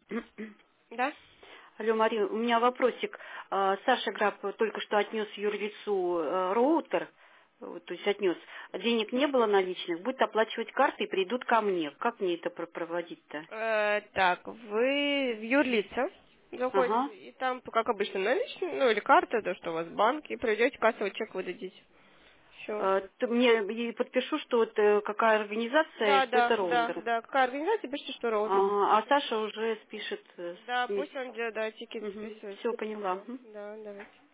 Да? Алло, Мария, у меня вопросик. Саша Граб только что отнес юрлицу роутер, то есть отнес. Денег не было наличных, будет оплачивать карты и придут ко мне. Как мне это проводить-то? Так, вы в юрлица заходите, Ага. и там, как обычно, наличные, ну или карта, то, что у вас банк, и придете, кассовый чек выдадите. Все. Мне и подпишу, что вот какая организация, Да, что это да, да, роутер. да. Какая организация, пишите, что роутер. Ага. А Саша уже спишет Да, вместе. пусть он, да, тикет Угу. списывает. Все, поняла. Да, давайте.